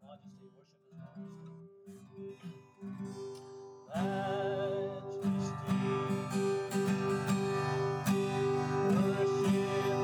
Majesty, worship His Majesty. Majesty,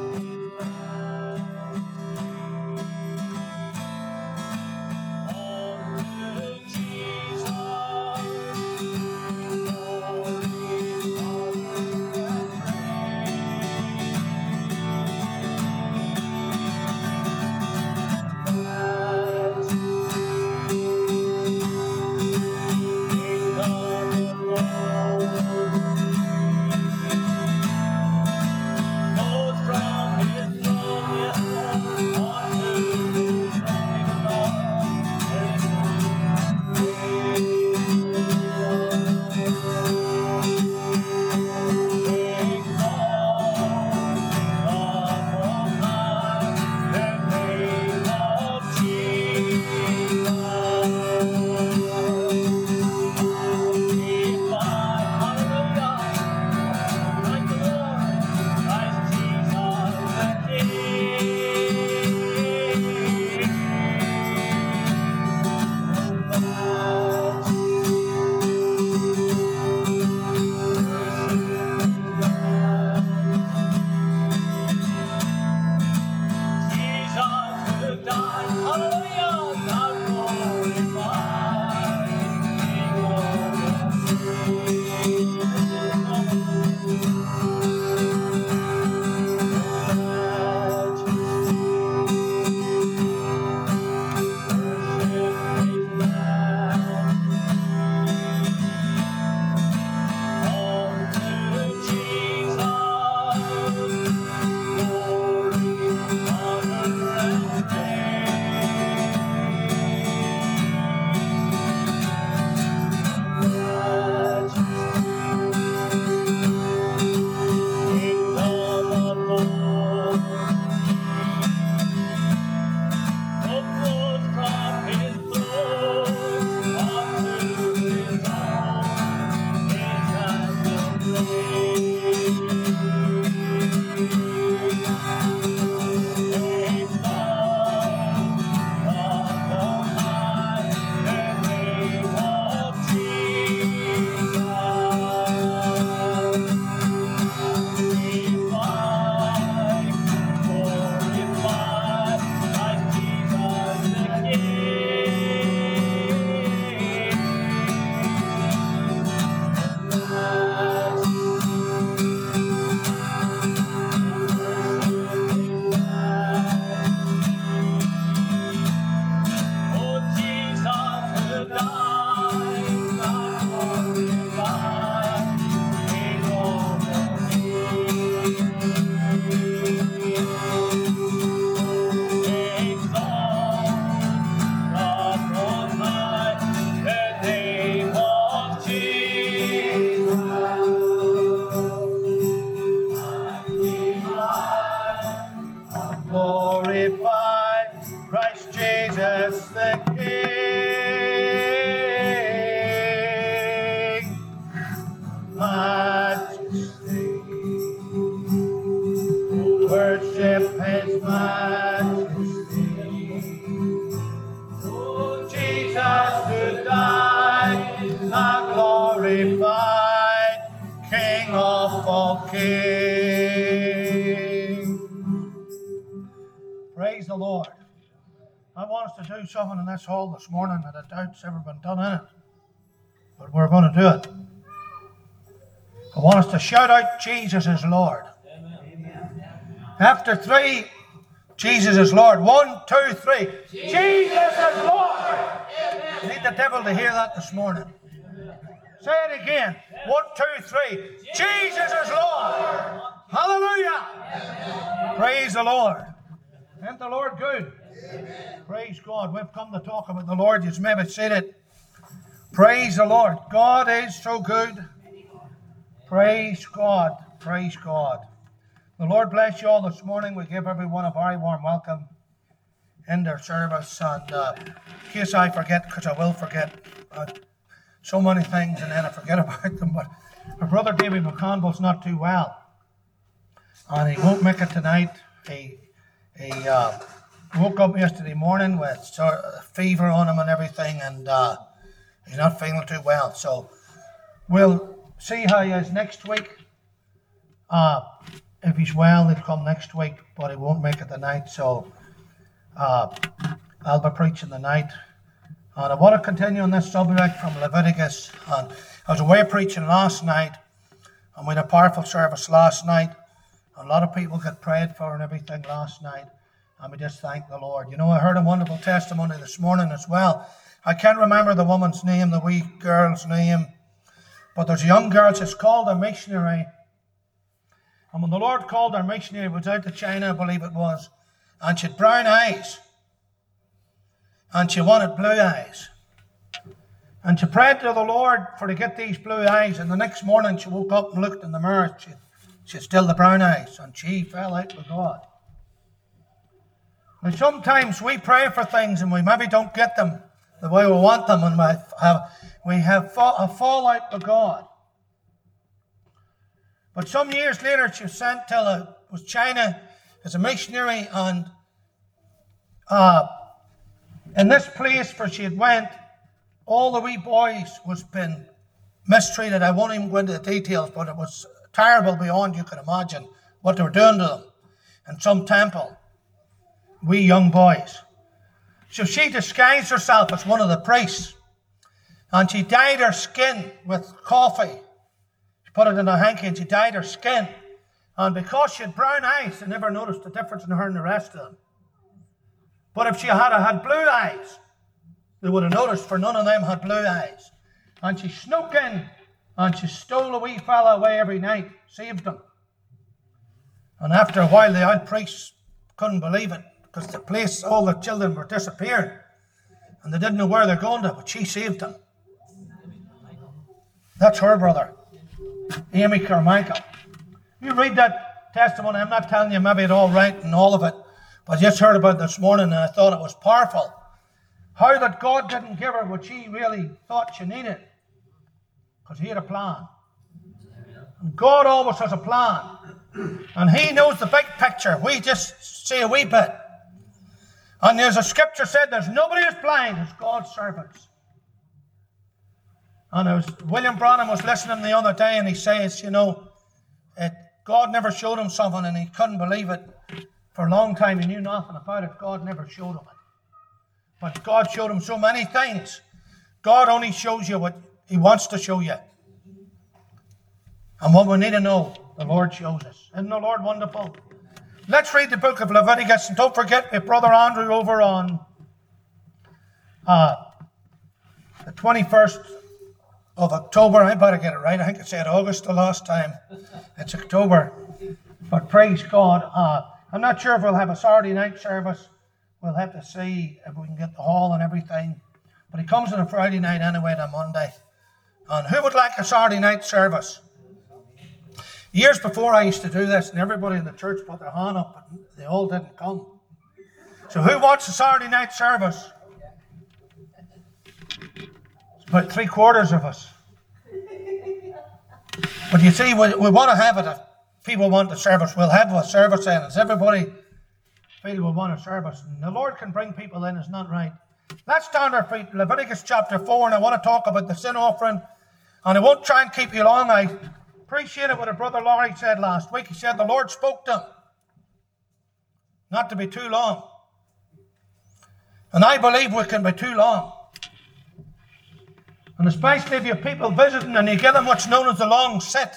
glorify Christ Jesus the King. Majesty, worship His Majesty. Oh, Jesus who died, the glorified King of all kings. Praise the Lord. I want us to do something in this hall this morning that I doubt's ever been done in it. But we're going to do it. I want us to shout out, Jesus is Lord. Amen. After three, Jesus is Lord. 1, 2, 3. Jesus is Lord. Amen. I need the devil to hear that this morning. Say it again. 1, 2, 3. Jesus is Lord. Hallelujah. Praise the Lord. Isn't the Lord good? Amen. Praise God. We've come to talk about the Lord. You've maybe said it. Praise the Lord. God is so good. Praise God. Praise God. The Lord bless you all this morning. We give everyone a very warm welcome in their service. And in case I forget, because I will forget so many things and then I forget about them, but my brother David McConville's not too well. And he won't make it tonight. woke up yesterday morning with sort of fever on him and everything, and he's not feeling too well. So we'll see how he is next week. If he's well, he'll come next week, but he won't make it tonight. So I'll be preaching tonight. And I want to continue on this subject from Leviticus. And I was away preaching last night, and we had a powerful service last night. A lot of people got prayed for and everything last night, and we just thank the Lord. You know, I heard a wonderful testimony this morning as well. I can't remember the woman's name, the wee girl's name, but there's a young girl, she's called a missionary. And when the Lord called her missionary, it was out to China, I believe it was, and she had brown eyes, and she wanted blue eyes. And she prayed to the Lord for to get these blue eyes, and the next morning she woke up and looked in the mirror. She had still the brown eyes, and she fell out with God. And sometimes we pray for things and we maybe don't get them the way we want them, and we have a fallout with God. But some years later, she was sent to China as a missionary, and in this place where she had went, all the wee boys was been mistreated. I won't even go into the details, but it was terrible beyond you could imagine what they were doing to them in some temple. Wee young boys. So she disguised herself as one of the priests, and she dyed her skin with coffee. She put it in a hanky and she dyed her skin. And because she had brown eyes, they never noticed the difference in her and the rest of them. But if she had blue eyes, they would have noticed, for none of them had blue eyes. And she snuck in and she stole a wee fella away every night, saved him. And after a while, the old priests couldn't believe it, because the place, all the children were disappearing, and they didn't know where they're going to, but she saved them. That's her brother, Amy Carmichael. You read that testimony. I'm not telling you maybe it all right and all of it, but I just heard about it this morning, and I thought it was powerful. How that God didn't give her what she really thought she needed, because he had a plan. And God always has a plan. And he knows the big picture. We just see a wee bit. And there's a scripture said, there's nobody as blind as God's servants. And William Branham was listening the other day, and he says, you know, God never showed him something, and he couldn't believe it. For a long time he knew nothing about it. God never showed him it. But God showed him so many things. God only shows you what he wants to show you. And what we need to know, the Lord shows us. Isn't the Lord wonderful? Let's read the book of Leviticus. And don't forget my brother Andrew over on the 21st of October. I better get it right. I think I said August the last time. It's October. But praise God. I'm not sure if we'll have a Saturday night service. We'll have to see if we can get the hall and everything. But he comes on a Friday night anyway to Monday. And who would like a Saturday night service? Years before I used to do this, and everybody in the church put their hand up, but they all didn't come. So who wants a Saturday night service? It's about 3/4 of us. But you see, we want to have it. If people want the service, we'll have a service in. As everybody feel we want a service, and the Lord can bring people in, it's not right. Let's stand our feet. Leviticus chapter 4, and I want to talk about the sin offering. And I won't try and keep you long. I appreciated what our brother Laurie said last week. He said the Lord spoke to him not to be too long. And I believe we can be too long. And especially if you have people visiting and you give them what's known as the long sit,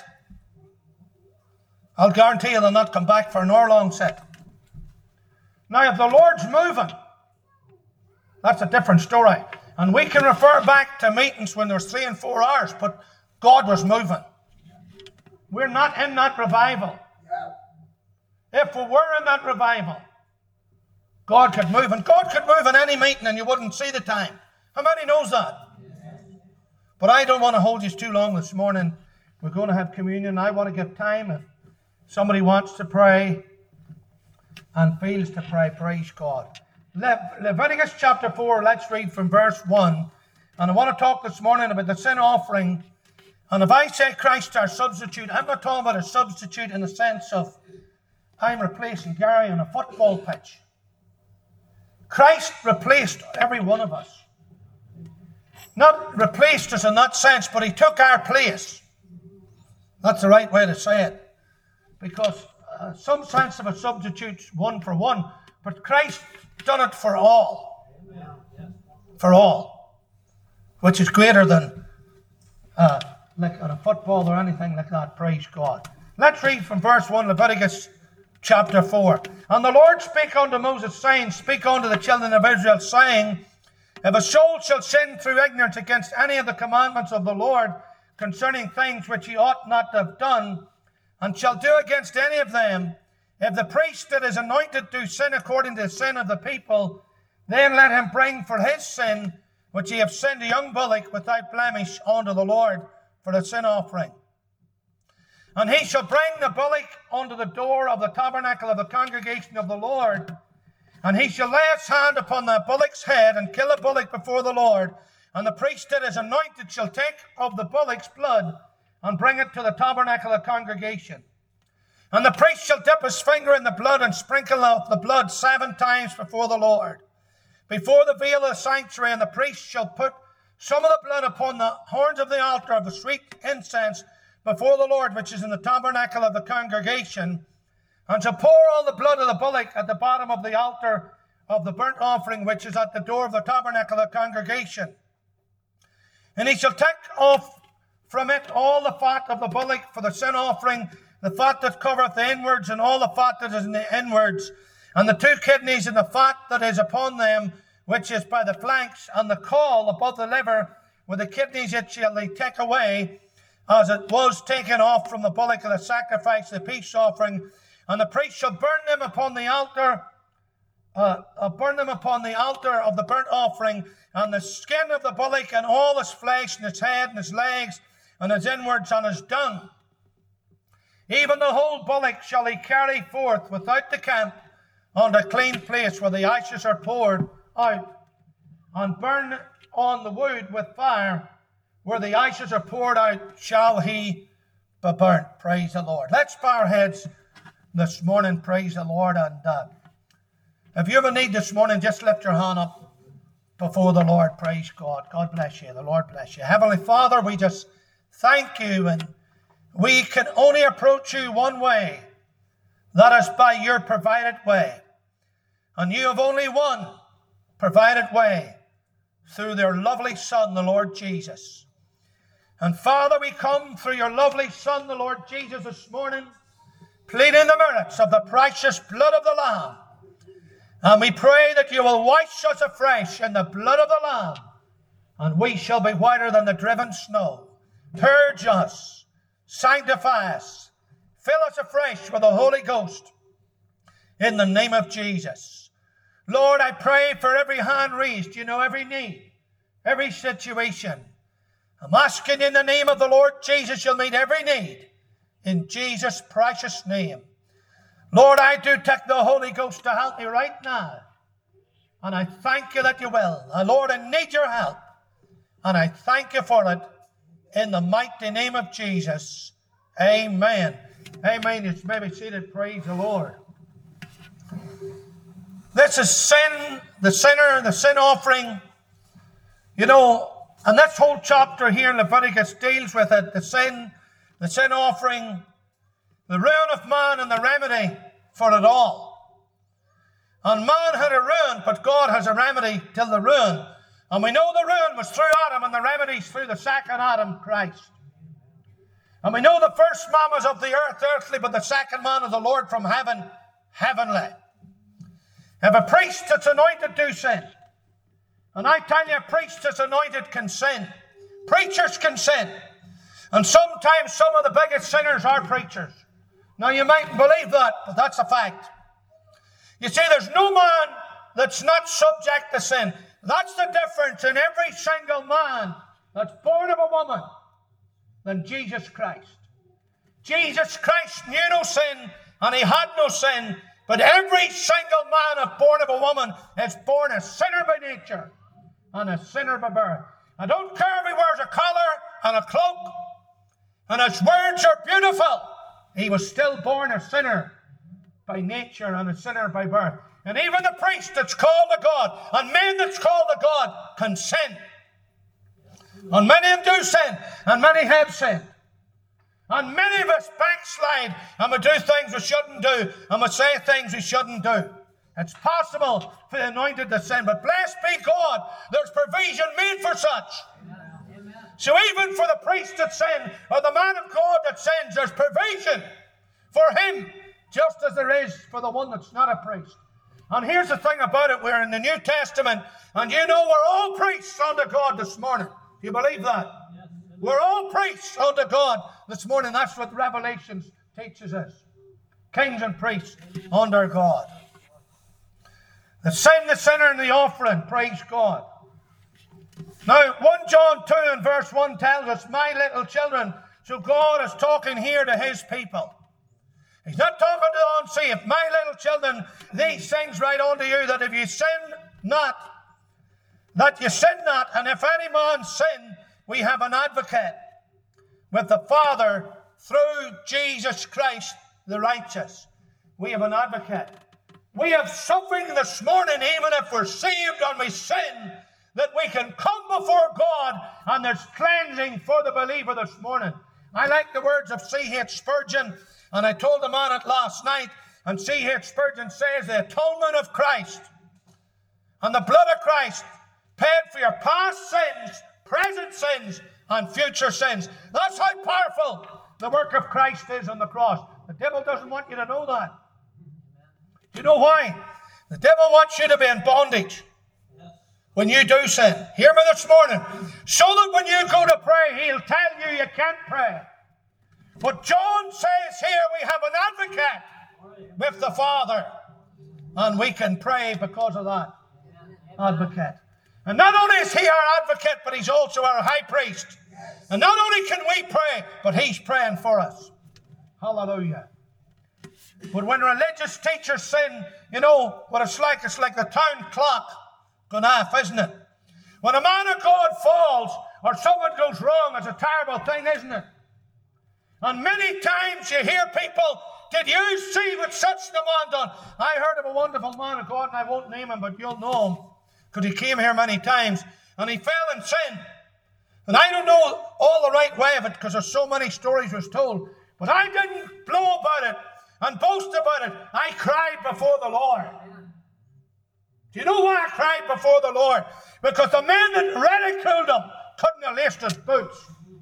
I'll guarantee you they'll not come back for an hour long sit. Now, if the Lord's moving, that's a different story. And we can refer back to meetings when there's 3 and 4 hours, but God was moving. We're not in that revival. If we were in that revival, God could move. And God could move in any meeting and you wouldn't see the time. How many knows that? But I don't want to hold you too long this morning. We're going to have communion. I want to give time. If somebody wants to pray and feels to pray, praise God. Leviticus chapter 4, let's read from verse 1. And I want to talk this morning about the sin offering. And if I say Christ our substitute, I'm not talking about a substitute in the sense of I'm replacing Gary on a football pitch. Christ replaced every one of us. Not replaced us in that sense, but he took our place. That's the right way to say it. Because some sense of a substitute's one for one, but Christ done it for all. For all. Which is greater than like on a football or anything like that, praise God. Let's read from verse 1, Leviticus chapter 4. And the Lord spake unto Moses, saying, Speak unto the children of Israel, saying, If a soul shall sin through ignorance against any of the commandments of the Lord concerning things which he ought not to have done, and shall do against any of them, if the priest that is anointed do sin according to the sin of the people, then let him bring for his sin, which he have sinned, a young bullock without blemish unto the Lord for a sin offering. And he shall bring the bullock unto the door of the tabernacle of the congregation of the Lord, and he shall lay his hand upon the bullock's head, and kill the bullock before the Lord. And the priest that is anointed shall take of the bullock's blood, and bring it to the tabernacle of congregation. And the priest shall dip his finger in the blood, and sprinkle off the blood 7 times before the Lord, before the veil of the sanctuary. And the priest shall put some of the blood upon the horns of the altar of the sweet incense before the Lord, which is in the tabernacle of the congregation, and shall pour all the blood of the bullock at the bottom of the altar of the burnt offering, which is at the door of the tabernacle of the congregation. And he shall take off from it all the fat of the bullock for the sin offering, the fat that covereth the inwards, and all the fat that is in the inwards, and the 2 kidneys, and the fat that is upon them, which is by the flanks, and the caul above the liver, with the kidneys it shall they take away, as it was taken off from the bullock of the sacrifice, the peace offering. And the priest shall burn them upon the altar, of the burnt offering, and the skin of the bullock, and all his flesh, and his head, and his legs, and his inwards, and his dung. Even the whole bullock shall he carry forth without the camp unto a clean place where the ashes are poured out, and burn on the wood with fire. Where the ashes are poured out shall he be burnt. Praise the Lord. Let's bow our heads this morning. Praise the Lord. And if you have a need this morning, just lift your hand up before the Lord. Praise God. God bless you. The Lord bless you. Heavenly Father, we just thank you, and we can only approach you one way. That is by your provided way. And you have only one provided way, through their lovely Son, the Lord Jesus. And Father, we come through your lovely Son, the Lord Jesus, this morning, pleading the merits of the precious blood of the Lamb. And we pray that you will wash us afresh in the blood of the Lamb, and we shall be whiter than the driven snow. Purge us, sanctify us, fill us afresh with the Holy Ghost, in the name of Jesus. Lord, I pray for every hand raised, you know, every need, every situation. I'm asking in the name of the Lord Jesus, you'll meet every need, in Jesus' precious name. Lord, I do take the Holy Ghost to help me right now, and I thank you that you will. Lord, I need your help, and I thank you for it, in the mighty name of Jesus. Amen. Amen. You may be seated. Praise the Lord. This is sin, the sinner, the sin offering. You know, and this whole chapter here in Leviticus deals with it. The sin offering, the ruin of man, and the remedy for it all. And man had a ruin, but God has a remedy till the ruin. And we know the ruin was through Adam, and the remedy's through the second Adam, Christ. And we know the first man was of the earth, earthly, but the second man of the Lord from heaven, heavenly. If a priest that's anointed do sin, and I tell you, a priest that's anointed can sin. Preachers can sin. And sometimes some of the biggest sinners are preachers. Now, you mightn't believe that, but that's a fact. You see, there's no man that's not subject to sin. That's the difference in every single man that's born of a woman than Jesus Christ. Jesus Christ knew no sin, and he had no sin, but every single man born of a woman is born a sinner by nature and a sinner by birth. I don't care if he wears a collar and a cloak, and his words are beautiful. He was still born a sinner by nature and a sinner by birth. And even the priest that's called to God and men that's called to God can sin. And many of them do sin, and many have sinned. And many of us backslide, and we do things we shouldn't do, and we say things we shouldn't do. It's possible for the anointed to sin, but blessed be God, there's provision made for such. Amen. So even for the priest that sins, or the man of God that sins, there's provision for him, just as there is for the one that's not a priest. And here's the thing about it, we're in the New Testament, and you know we're all priests unto God this morning. Do you believe that? Yes. We're all priests unto God this morning. That's what Revelation teaches us. Kings and priests under God. The sin, the sinner, and the offering. Praise God. Now, 1 John 2 and verse 1 tells us, my little children. So God is talking here to his people. He's not talking to the unsaved. My little children, these things write unto you, that if you sin not, that you sin not, and if any man sin, we have an advocate with the Father through Jesus Christ the righteous. We have an advocate. We have something this morning, even if we're saved and we sin, that we can come before God, and there's cleansing for the believer this morning. I like the words of C.H. Spurgeon, and I told the man it last night, and C.H. Spurgeon says, the atonement of Christ and the blood of Christ paid for your past sins, present sins, and future sins. That's how powerful the work of Christ is on the cross. The devil doesn't want you to know that. Do you know why? The devil wants you to be in bondage when you do sin. Hear me this morning. So that when you go to pray, he'll tell you can't pray. But John says here we have an advocate with the Father. And we can pray because of that advocate. And not only is he our advocate, but he's also our high priest. And not only can we pray, but he's praying for us. Hallelujah. But when religious teachers sin, you know what it's like? It's like a town clock going off, isn't it? When a man of God falls or someone goes wrong, it's a terrible thing, isn't it? And many times you hear people, did you see what such a man done? I heard of a wonderful man of God, and I won't name him, but you'll know him, because he came here many times, and he fell in sin. And I don't know all the right way of it, because there's so many stories was told, but I didn't blow about it and boast about it. I cried before the Lord. Do you know why I cried before the Lord? Because the men that ridiculed him couldn't have laced his boots.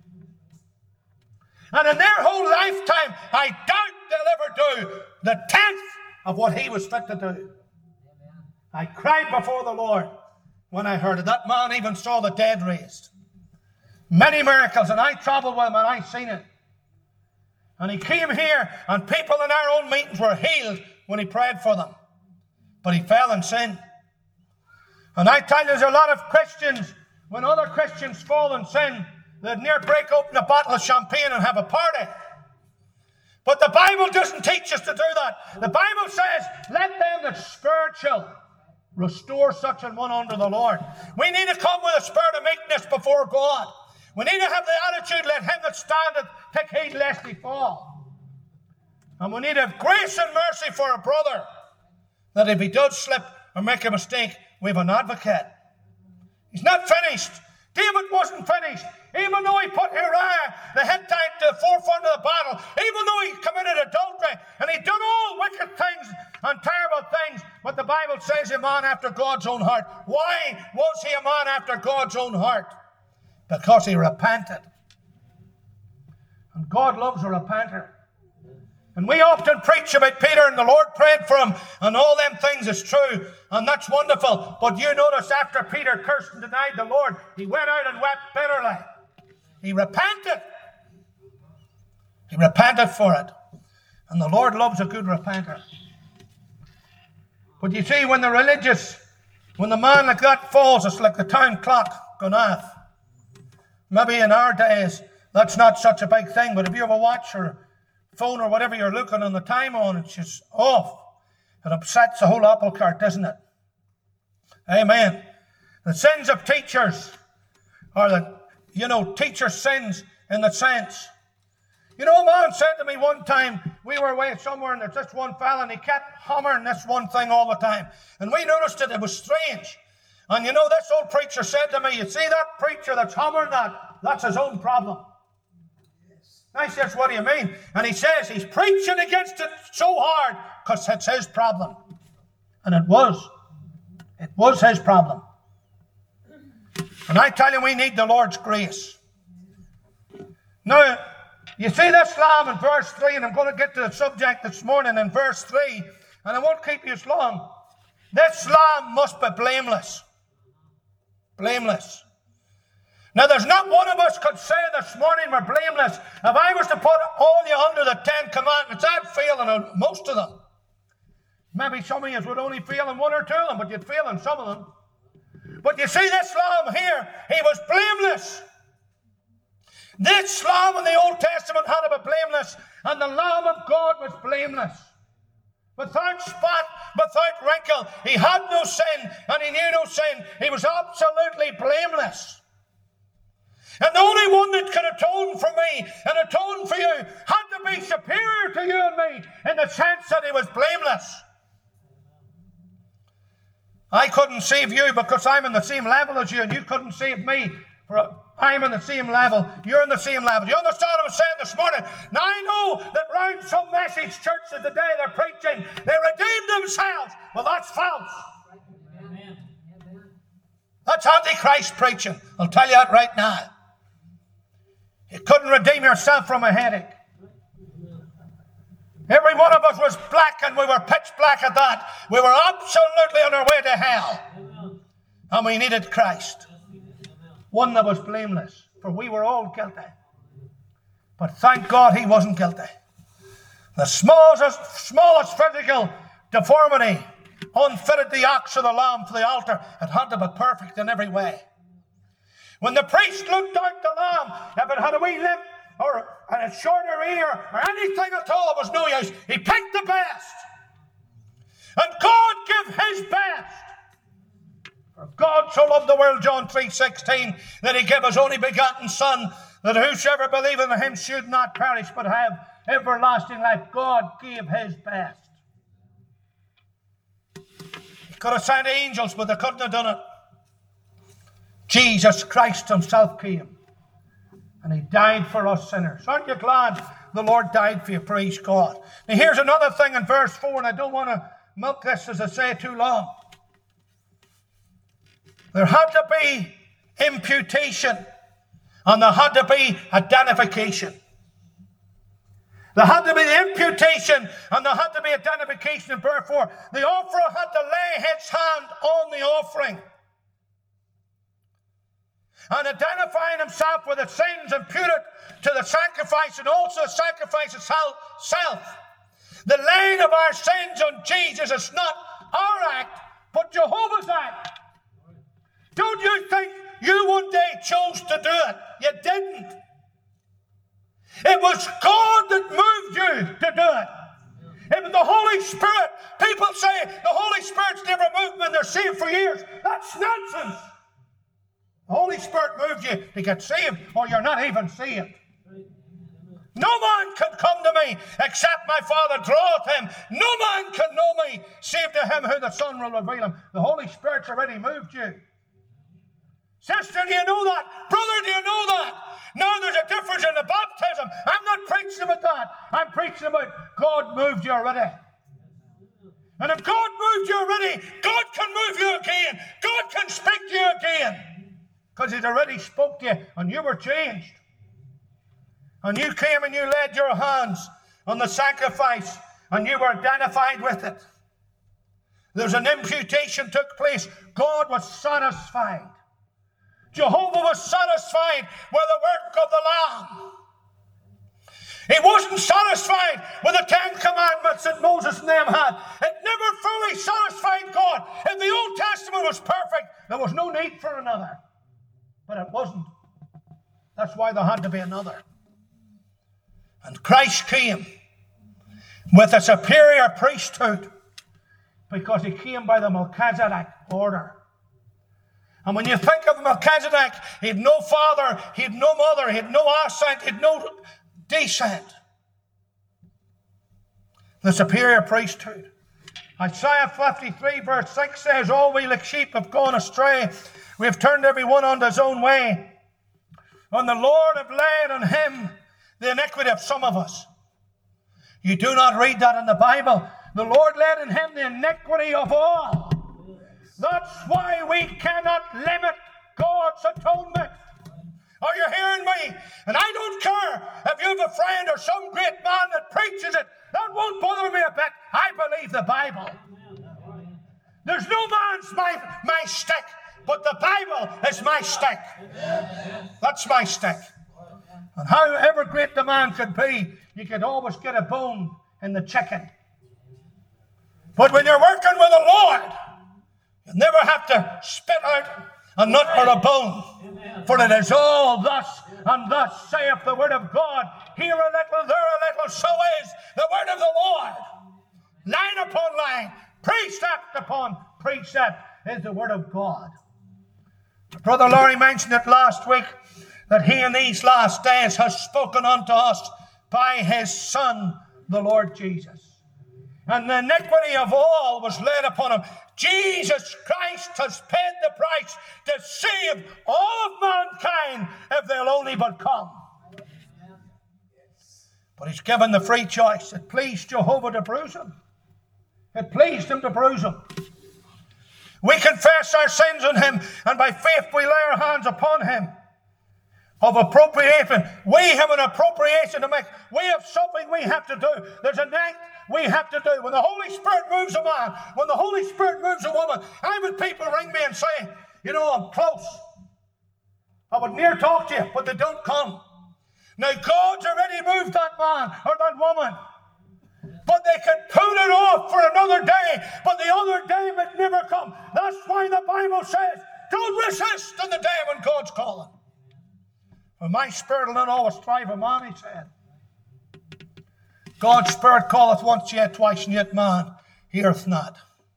And in their whole lifetime, I doubt they'll ever do the tenth of what he was fit to do. I cried before the Lord when I heard it. That man even saw the dead raised. Many miracles, and I traveled with him and I seen it. And he came here, and people in our own meetings were healed when he prayed for them. But he fell in sin. And I tell you, there's a lot of Christians, when other Christians fall in sin, they'd near break open a bottle of champagne and have a party. But the Bible doesn't teach us to do that. The Bible says, let them that's spiritual restore such an one unto the Lord. We need to come with a spirit of meekness before God. We need to have the attitude, let him that standeth take heed lest he fall. And we need to have grace and mercy for a brother, that if he does slip or make a mistake, we have an advocate. He's not finished. David wasn't finished. Even though he put Uriah the Hittite to the forefront of the battle, even though he committed adultery, and he done all wicked things and terrible things, but the Bible says a man after God's own heart. Why was he a man after God's own heart? Because he repented. And God loves a repenter. And we often preach about Peter, and the Lord prayed for him, and all them things is true, and that's wonderful. But you notice after Peter cursed and denied the Lord, he went out and wept bitterly. He repented. He repented for it. And the Lord loves a good repenter. But you see, when the man like that falls, it's like the town clock going off. Maybe in our days, that's not such a big thing, but if you have a watch or phone or whatever you're looking on the time on, it's just off. It upsets the whole apple cart, doesn't it? Amen. The sins of teachers are teacher sins in the sense. You know, a man said to me one time, we were away somewhere and there's this one fella and he kept hammering this one thing all the time. And we noticed it was strange. And you know, this old preacher said to me, you see that preacher that's hammering that's his own problem. I says, what do you mean? And he says he's preaching against it so hard because it's his problem. And it was. It was his problem. And I tell you, we need the Lord's grace. Now, you see this lamb in verse 3, and I'm going to get to the subject this morning in verse 3, and I won't keep you as long. This lamb must be blameless. Blameless. Now, there's not one of us could say this morning we're blameless. If I was to put all you under the 10 commandments, I'd fail in most of them. Maybe some of you would only fail in one or two of them, but you'd fail in some of them. But you see this lamb here, he was blameless. This lamb in the Old Testament had to be blameless, and the Lamb of God was blameless. Without spot, without wrinkle, he had no sin, and he knew no sin. He was absolutely blameless. And the only one that could atone for me and atone for you had to be superior to you and me in the sense that he was blameless. I couldn't save you because I'm in the same level as you, and you couldn't save me. I'm in the same level. You're in the same level. You understand what I'm saying this morning? Now I know that round some message churches today they're preaching, they redeem themselves. Well, that's false. Amen. That's Antichrist preaching. I'll tell you that right now. You couldn't redeem yourself from a headache. Every one of us was black, and we were pitch black at that. We were absolutely on our way to hell. And we needed Christ. One that was blameless, for we were all guilty. But thank God he wasn't guilty. The smallest physical deformity unfitted the ox or the lamb for the altar. It had to be perfect in every way. When the priest looked out the lamb, if it had a wee limp or a shorter ear or anything at all, it was no use. He picked the best. And God gave his best. For God so loved the world, John 3:16, that he gave his only begotten Son, that whosoever believeth in him should not perish, but have everlasting life. God gave his best. He could have sent angels, but they couldn't have done it. Jesus Christ himself came, and he died for us sinners. Aren't you glad the Lord died for you? Praise God. Now here's another thing in verse 4, and I don't want to milk this, as I say, too long. There had to be imputation, and there had to be identification. There had to be the imputation, and there had to be identification in verse 4. The offerer had to lay his hand on the offering and identifying himself with the sins imputed to the sacrifice, and also sacrifice itself. The laying of our sins on Jesus is not our act, but Jehovah's act. Don't you think you one day chose to do it? You didn't. It was God that moved you to do it. It was the Holy Spirit. People say the Holy Spirit's never moved when they're saved for years. That's nonsense. The Holy Spirit moved you to get saved, or you're not even saved. No man can come to me except my Father draweth him. No man can know me save to him who the Son will reveal him. The Holy Spirit's already moved you. Sister, do you know that? Brother, do you know that? Now there's a difference in the baptism. I'm not preaching about that. I'm preaching about God moved you already. And if God moved you already, God can move you again. God can speak to you again. Because he'd already spoke to you, and you were changed. And you came and you laid your hands on the sacrifice, and you were identified with it. There's an imputation took place. God was satisfied. Jehovah was satisfied with the work of the Lamb. He wasn't satisfied with the 10 commandments that Moses and them had. It never fully satisfied God. If the Old Testament was perfect, there was no need for another. But it wasn't. That's why there had to be another. And Christ came with a superior priesthood because he came by the Melchizedek order. And when you think of Melchizedek, he had no father, he had no mother, he had no ascent, he had no descent. the superior priesthood. Isaiah 53 verse 6 says, all we like sheep have gone astray. We have turned every one unto his own way. And the Lord have laid on him the iniquity of some of us. You do not read that in the Bible. The Lord laid on him the iniquity of all. That's why we cannot limit God's atonement. Are you hearing me? And I don't care if you have a friend or some great man that preaches it. That won't bother me a bit. I believe the Bible. There's no man's my stick, but the Bible is my stick. That's my stick. And however great the man could be, you could always get a bone in the chicken. But when you're working with the Lord, you never have to spit out a nut or a bone. For it is all thus, and thus saith the word of God. Here a little, there a little, so is the word of the Lord. Line upon line, precept upon precept is the word of God. Brother Laurie mentioned it last week, that he in these last days has spoken unto us by his Son, the Lord Jesus. And the iniquity of all was laid upon him. Jesus Christ has paid the price to save all of mankind if they'll only but come. But he's given the free choice. It pleased Jehovah to bruise him. It pleased him to bruise him. We confess our sins on him, and by faith we lay our hands upon him. Of appropriation. We have an appropriation to make. We have something we have to do. There's an act we have to do. When the Holy Spirit moves a man, when the Holy Spirit moves a woman, I've had people ring me and say, you know, I'm close. I would near talk to you, but they don't come. Now God's already moved that man or that woman. But they could put it off for another day, but the other day might never come. That's why the Bible says, don't resist in the day when God's calling. For my spirit will not always strive a man, he said. God's Spirit calleth once, yet twice, and yet man heareth not.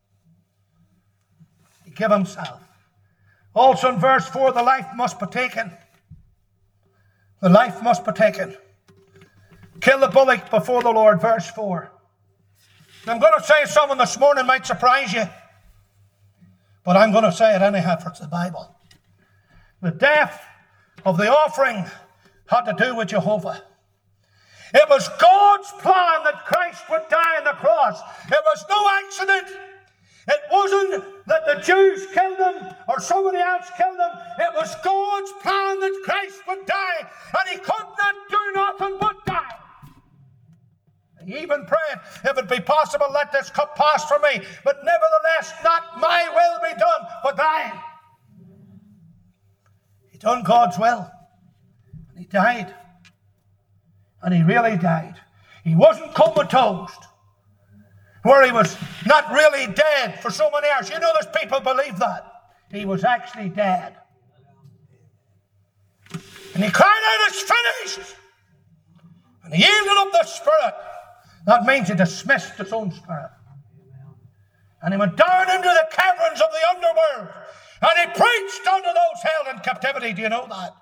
He gave himself. Also in verse 4, the life must be taken. The life must be taken. Kill the bullock before the Lord, verse 4. I'm going to say something this morning might surprise you, but I'm going to say it anyhow, for it's the Bible. The death of the offering had to do with Jehovah. It was God's plan that Christ would die on the cross. It was no accident. It wasn't that the Jews killed him or somebody else killed him. It was God's plan that Christ would die, and he could not do nothing but die. He even prayed, if it be possible, let this cup pass from me, but nevertheless not my will be done, but thine. He done God's will, and he died. And he really died. He wasn't comatose, where he was not really dead for so many hours. You know, there's people believe that. He was actually dead. And he cried out, it's finished. And he yielded up the Spirit. That means he dismissed his own spirit. And he went down into the caverns of the underworld. And he preached unto those held in captivity. Do you know that?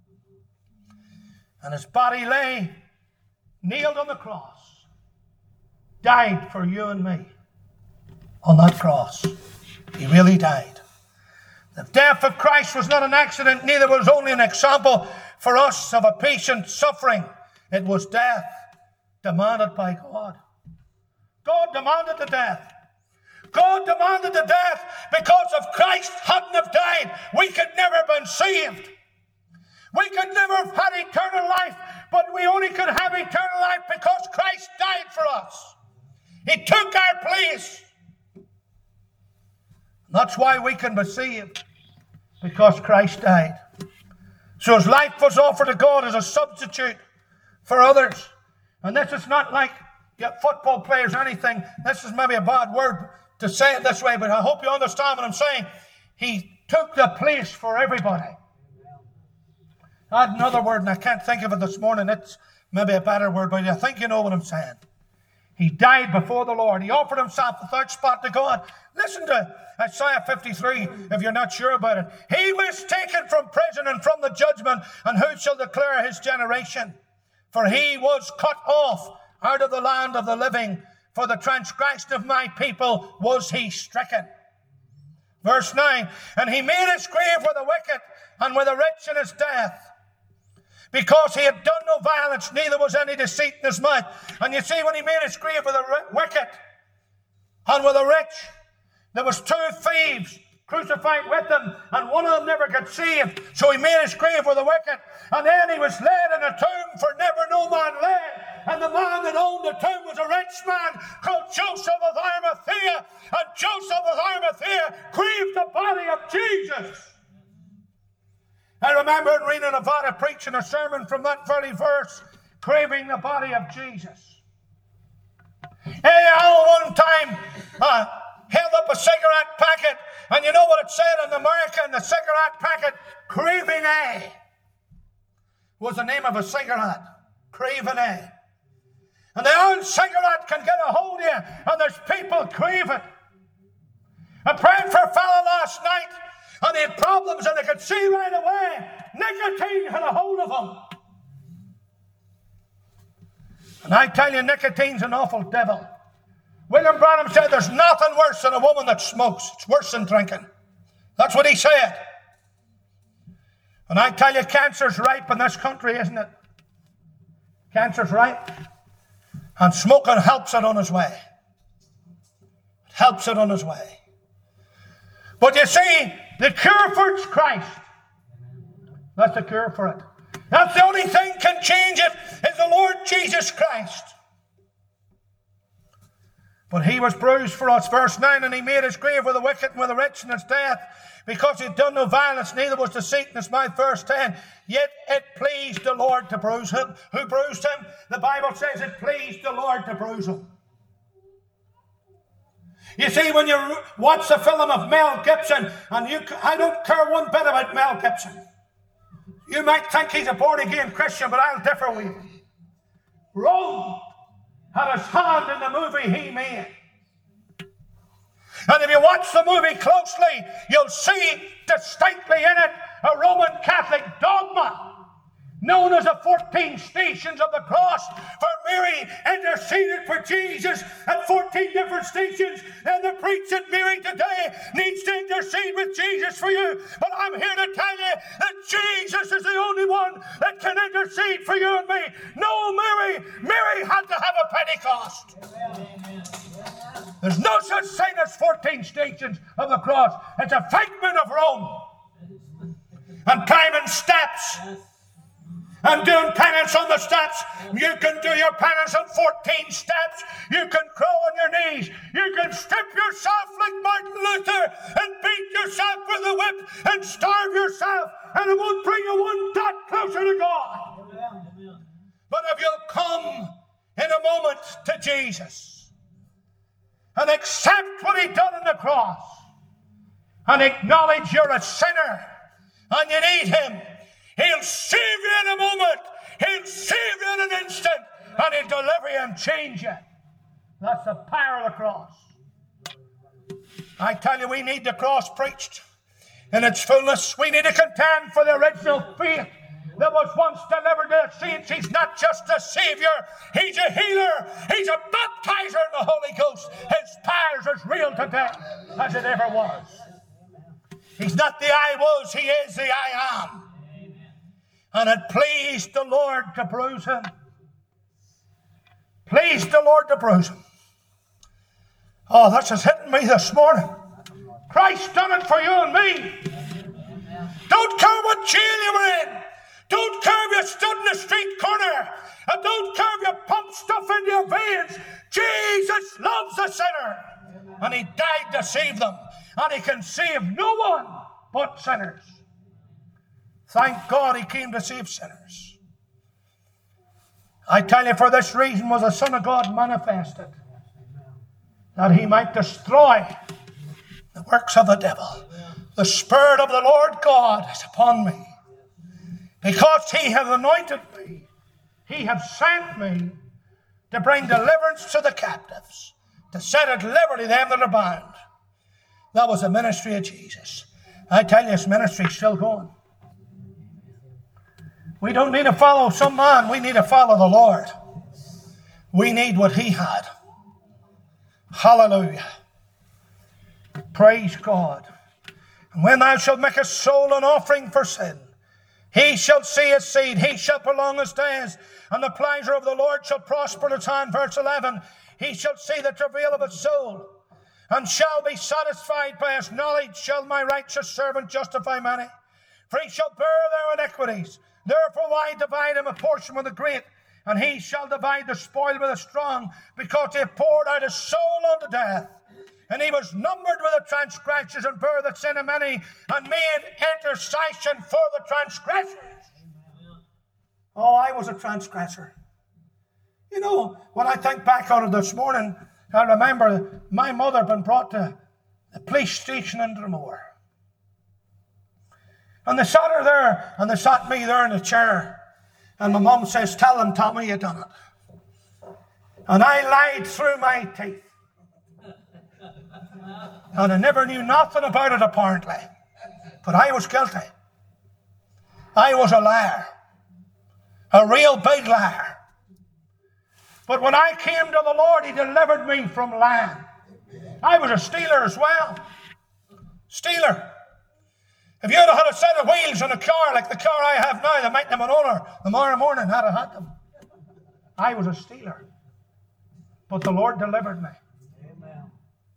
And his body lay nailed on the cross. Died for you and me. On that cross. He really died. The death of Christ was not an accident. Neither was only an example for us of a patient suffering. It was death demanded by God. God demanded the death. God demanded the death because if Christ hadn't have died, we could never have been saved. We could never have had eternal life, but we only could have eternal life because Christ died for us. He took our place. That's why we can be saved, because Christ died. So his life was offered to God as a substitute for others. And this is not like football players or anything. This is maybe a bad word to say it this way, but I hope you understand what I'm saying. He took the place for everybody. I had another word, and I can't think of it this morning. It's maybe a better word, but I think you know what I'm saying. He died before the Lord. He offered himself without spot to God. Listen to Isaiah 53, if you're not sure about it. He was taken from prison and from the judgment, and who shall declare his generation? For he was cut off out of the land of the living. for the transgression of my people was he stricken. Verse 9, and he made his grave with the wicked and with the rich in his death, because he had done no violence, neither was any deceit in his mouth. And you see, when he made his grave with the wicked and with the rich, there was two thieves crucified with him, and one of them never got saved. So he made his grave with the wicked, and then he was laid in a tomb for never no man laid. And the man that owned the tomb was a rich man called Joseph of Arimathea. And Joseph of Arimathea grieved the body of Jesus. I remember reading Nevada preaching a sermon from that very verse, craving the body of Jesus. Al one time held up a cigarette packet, and you know what it said in America in the cigarette packet? Craving A was the name of a cigarette. Craving A. And the old cigarette can get a hold of you, and there's people crave it. I prayed for a fellow last night, and he had problems, and they could see right away nicotine had a hold of him. And I tell you, nicotine's an awful devil. William Branham said there's nothing worse than a woman that smokes. It's worse than drinking. That's what he said. And I tell you, cancer's ripe in this country, isn't it? Cancer's ripe. And smoking helps it on his way. It helps it on his way. But you see, the cure for it's Christ. That's the cure for it. That's the only thing can change it, is the Lord Jesus Christ. But he was bruised for us. Verse 9, and he made his grave with the wicked and with the rich in his death, because he had done no violence, neither was deceit in his mouth. Verse 10, yet it pleased the Lord to bruise him. Who bruised him? The Bible says it pleased the Lord to bruise him. You see, when you watch the film of Mel Gibson, and I don't care one bit about Mel Gibson. You might think he's a born-again Christian, but I'll differ with you. Rome had his hand in the movie he made. And if you watch the movie closely, you'll see distinctly in it a Roman Catholic dogma known as the 14 Stations of the Cross, for Mary interceded for Jesus at 14 different stations, and the priest that Mary today needs to intercede with Jesus for you. But I'm here to tell you that Jesus is the only one that can intercede for you and me. No, Mary had to have a Pentecost. Amen. There's no such thing as 14 Stations of the Cross. It's a figment of Rome. And climbing steps and doing penance on the steps. You can do your penance on 14 steps. You can crawl on your knees. You can strip yourself like Martin Luther and beat yourself with a whip and starve yourself, and it won't bring you one dot closer to God. Amen. But if you'll come in a moment to Jesus and accept what he done on the cross and acknowledge you're a sinner and you need him, he'll save you in a moment. He'll save you in an instant. And he'll deliver you and change you. That's the power of the cross. I tell you, we need the cross preached in its fullness. We need to contend for the original faith that was once delivered to the saints. He's not just a Savior. He's a healer. He's a baptizer in the Holy Ghost. His power is as real today as it ever was. He's not the I was. He is the I am. And it pleased the Lord to bruise him. Pleased the Lord to bruise him. Oh, that's just hitting me this morning. Christ done it for you and me. Don't care what jail you were in. Don't care if you stood in the street corner. And don't care if you pumped stuff into your veins. Jesus loves the sinner. And he died to save them. And he can save no one but sinners. Thank God he came to save sinners. I tell you, for this reason was the Son of God manifested, that he might destroy the works of the devil. The Spirit of the Lord God is upon me, because he hath anointed me. He hath sent me to bring deliverance to the captives, to set at liberty them that are bound. That was the ministry of Jesus. I tell you, his ministry is still going. We don't need to follow some man. We need to follow the Lord. We need what he had. Hallelujah. Praise God. And when thou shalt make a soul an offering for sin, he shall see his seed, he shall prolong his days, and the pleasure of the Lord shall prosper his hand. Verse 11, he shall see the travail of his soul, and shall be satisfied. By his knowledge shall my righteous servant justify many, for he shall bear their iniquities. Therefore I divide him a portion with the great, and he shall divide the spoil with the strong, because he poured out his soul unto death. And he was numbered with the transgressors, and bare the sin of many, and made intercession for the transgressors. Oh, I was a transgressor. You know, when I think back on it this morning, I remember my mother had been brought to the police station in Dromore. And they sat her there, and they sat me there in a chair. And my mum says, tell them, Tommy, you done it. And I lied through my teeth. And I never knew nothing about it, apparently. But I was guilty. I was a liar. A real big liar. But when I came to the Lord, he delivered me from lying. I was a stealer as well. Stealer. If you had had a set of wheels on a car like the car I have now, they might have an owner tomorrow morning had I had them. I was a stealer. But the Lord delivered me. Amen.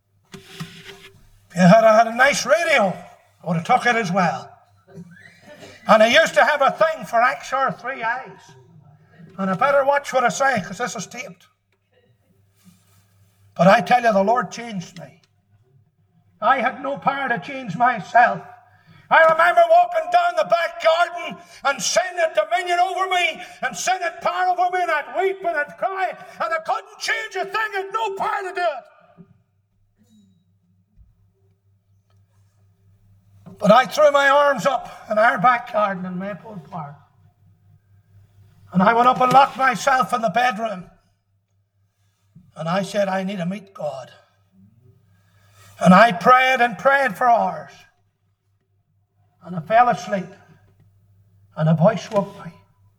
If you had a nice radio, I would have took it as well. And I used to have a thing for XR3 eyes. And I better watch what I say, because this is taped. But I tell you, the Lord changed me. I had no power to change myself. I remember walking down the back garden and sin had dominion over me, and sin had power over me, and I'd weep and I'd cry, and I couldn't change a thing. I had no power to do it. But I threw my arms up in our back garden in Maypole Park. And I went up and locked myself in the bedroom. And I said, I need to meet God. And I prayed and prayed for hours. And I fell asleep. And a voice woke me.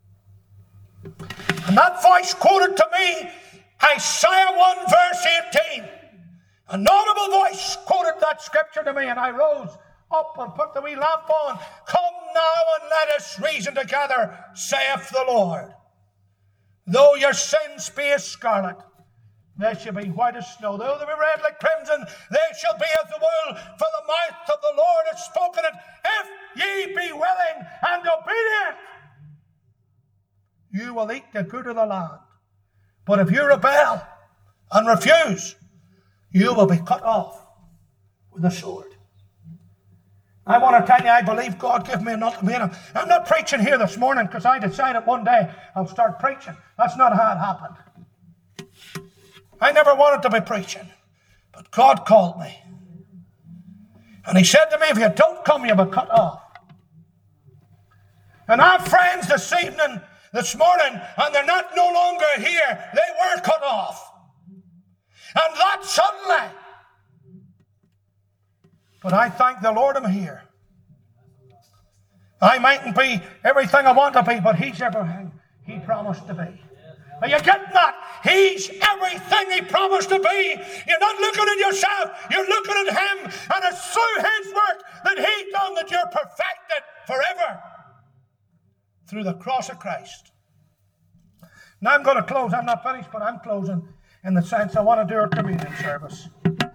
And that voice quoted to me Isaiah 1 verse 18. An audible voice quoted that scripture to me, and I rose up and put the wee lamp on. Come now and let us reason together, saith the Lord. Though your sins be as scarlet, they shall be white as snow. Though they be red like crimson, they shall be as the wool. For the mouth of the Lord hath spoken it. If ye be willing and obedient, you will eat the good of the land. But if you rebel and refuse, you will be cut off with a sword. I want to tell you, I believe God gave me an ultimatum. I'm not preaching here this morning because I decided one day I'll start preaching. That's not how it happened. I never wanted to be preaching, but God called me. And he said to me, if you don't come, you'll be cut off. And I have friends this morning, and they're not no longer here. They were cut off. And that suddenly. But I thank the Lord I'm here. I mightn't be everything I want to be, but he's everything he promised to be. Are you getting that? He's everything he promised to be. You're not looking at yourself. You're looking at him. And it's through his work that he done that you're perfected forever. Through the cross of Christ. Now I'm going to close. I'm not finished, but I'm closing in the sense I want to do our communion service.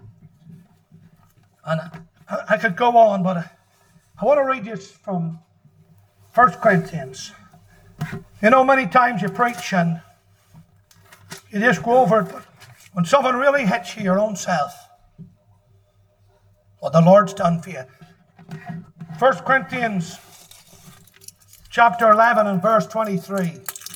And I could go on, but I want to read this from 1 Corinthians. You know, many times you preach and you just go over it, but when someone really hits you, your own self, what the Lord's done for you. 1 Corinthians chapter 11 and verse 23.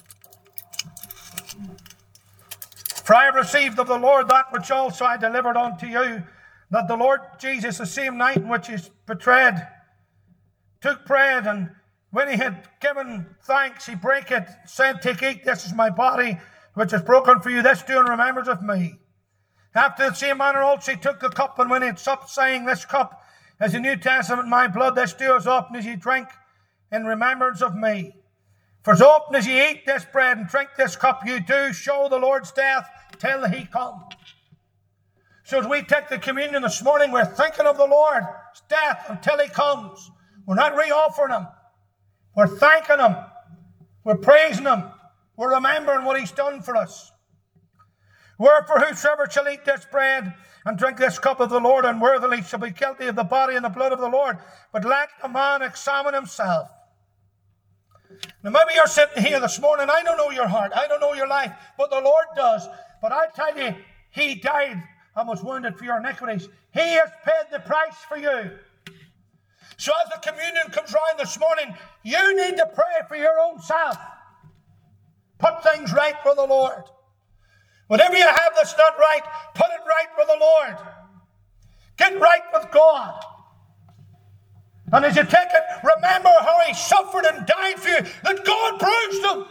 For I have received of the Lord that which also I delivered unto you, that the Lord Jesus, the same night in which he was betrayed, took bread, and when he had given thanks, he brake it, said, take, eat, this is my body, which is broken for you. This do in remembrance of me. After the same manner also he took the cup, and when he had supped, saying, this cup is the New Testament in my blood. This do as often as ye drink in remembrance of me. For as often as ye eat this bread and drink this cup, you do show the Lord's death till he come. So as we take the communion this morning, we're thinking of the Lord's death until He comes. We're not re-offering Him. We're thanking Him. We're praising Him. We're remembering what He's done for us. Wherefore whosoever shall eat this bread and drink this cup of the Lord unworthily shall be guilty of the body and the blood of the Lord. But let a man examine himself. Now maybe you're sitting here this morning, I don't know your heart, I don't know your life, but the Lord does. But I tell you, He died and was wounded for your iniquities. He has paid the price for you. So as the communion comes round this morning, you need to pray for your own self. Put things right with the Lord. Whatever you have that's not right, put it right with the Lord. Get right with God. And as you take it, remember how He suffered and died for you, that God bruised Him.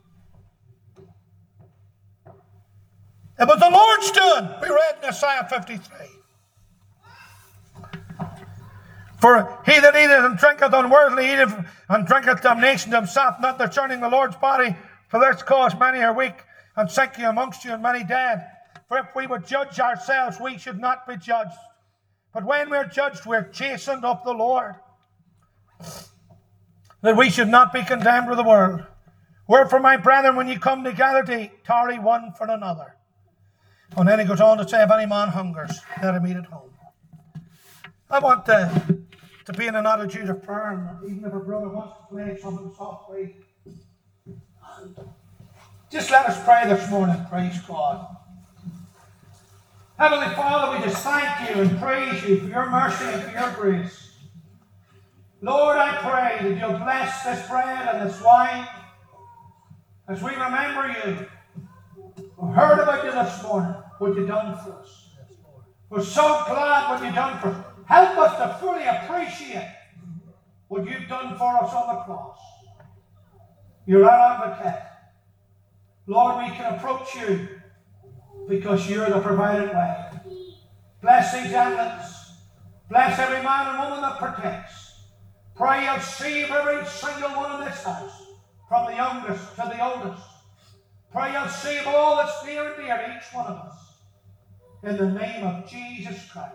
It was the Lord's doing. We read in Isaiah 53. For he that eateth and drinketh unworthily eateth and drinketh damnation to himself, not discerning the Lord's body. For this cause many are weak, and sick amongst you, and many dead. For if we would judge ourselves, we should not be judged. But when we're judged, we're chastened of the Lord, that we should not be condemned with the world. Wherefore, my brethren, when you come together to eat, tarry one for another. And then he goes on to say, if any man hungers, let him eat at home. I want to be in an attitude of prayer, even if a brother wants to play something softly. Just let us pray this morning, praise God. Heavenly Father, we just thank You and praise You for Your mercy and for Your grace. Lord, I pray that You'll bless this bread and this wine as we remember You. We've heard about You this morning, what You've done for us. We're so glad what You've done for us. Help us to fully appreciate what You've done for us on the cross. You're our advocate. Lord, we can approach You because You're the provided way. Bless these elements. Bless every man and woman that partakes. Pray You'll save every single one in this house, from the youngest to the oldest. Pray You'll save all that's near and dear to each one of us. In the name of Jesus Christ.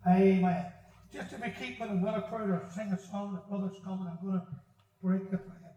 Amen. Just to be keeping another prayer or sing a song that brother's coming, I'm going to break the prayer.